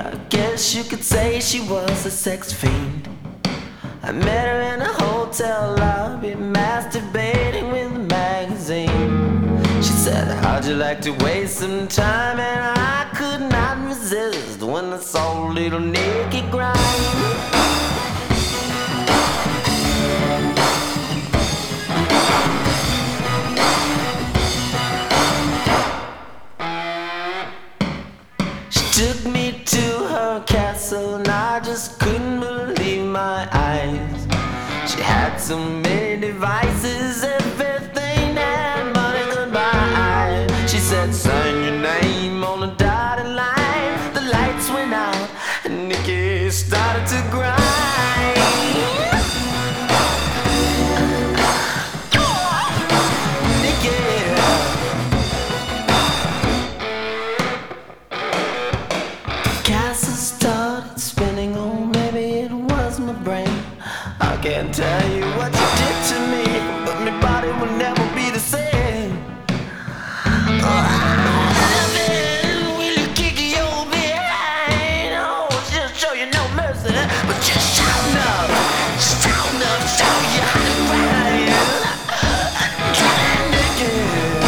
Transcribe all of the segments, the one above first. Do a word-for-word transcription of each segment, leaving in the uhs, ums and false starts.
I guess you could say she was a sex fiend. I met her in a hotel lobby, masturbating with a magazine. She said, how'd you like to waste some time? And I could not resist when I saw a little naked grind. Took me to her castle and I just couldn't believe my eyes. She had so many devices, everything that money could buy. She said, sign your name on a dotted line. The lights went out and Nikki started to grind. Castle started spinning, oh maybe it was my brain. I can't tell you what you did to me, but my body will never be the same. Oh, I been really kicking your behind. Oh, just show you no mercy, but just shout enough, shout enough, show you how to grind. Try to make it.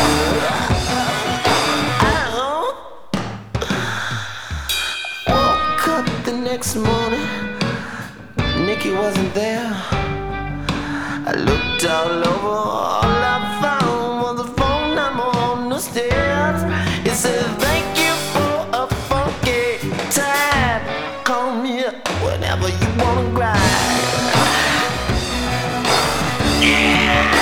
Woke up the next morning, Nikki wasn't there. I looked all over, all I found was a phone number on the stairs. It said, thank you for a funky time. Call me up whenever you wanna grind. Yeah.